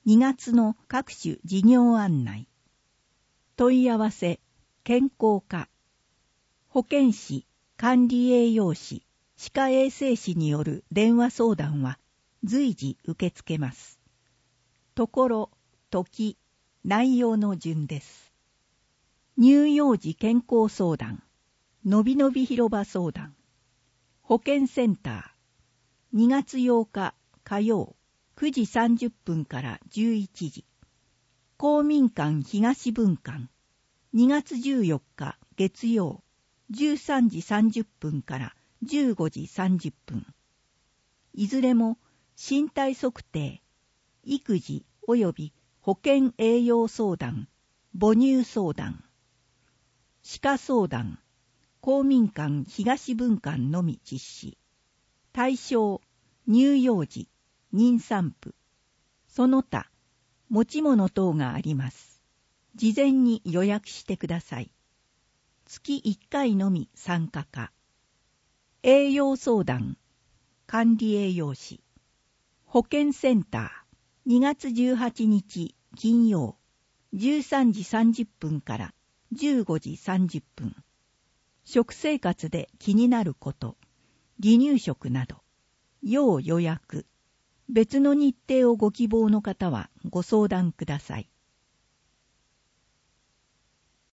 2月の各種事業案内。問い合わせ、健康課。保健師、管理栄養士、歯科衛生士による電話相談は随時受け付けます。ところ、時、内容の順です。乳幼児健康相談、のびのび広場相談、保健センター、2月8日火曜9時30分から11時、公民館東分館、2月14日月曜13時30分から15時30分。いずれも身体測定、育児及び保健栄養相談、母乳相談、歯科相談、公民館東分館のみ実施。対象、乳幼児、妊産婦、その他、持ち物等があります。事前に予約してください。月1回のみ参加可。栄養相談、管理栄養士、保健センター、2月18日金曜、13時30分から15時30分。食生活で気になること、離乳食など、要予約。別の日程をご希望の方はご相談ください。